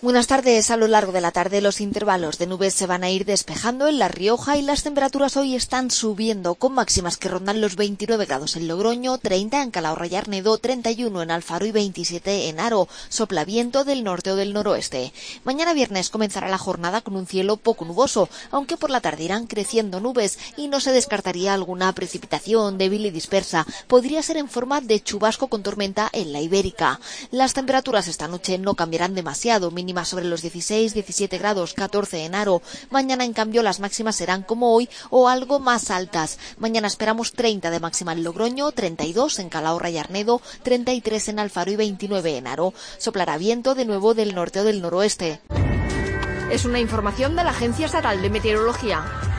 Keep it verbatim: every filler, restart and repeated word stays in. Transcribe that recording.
Buenas tardes. A lo largo de la tarde los intervalos de nubes se van a ir despejando en La Rioja y las temperaturas hoy están subiendo, con máximas que rondan los veintinueve grados en Logroño, treinta en Calahorra y Arnedo, treinta y uno en Alfaro y veintisiete en Haro. Sopla viento del norte o del noroeste. Mañana viernes comenzará la jornada con un cielo poco nuboso, aunque por la tarde irán creciendo nubes y no se descartaría alguna precipitación débil y dispersa. Podría ser en forma de chubasco con tormenta en la Ibérica. Las temperaturas esta noche no cambiarán demasiado, mínima sobre los dieciséis, diecisiete grados, catorce en Haro. Mañana, en cambio, las máximas serán como hoy o algo más altas. Mañana esperamos treinta de máxima en Logroño, treinta y dos en Calahorra y Arnedo, treinta y tres en Alfaro y veintinueve en Haro. Soplará viento de nuevo del norte o del noroeste. Es una información de la Agencia Estatal de Meteorología.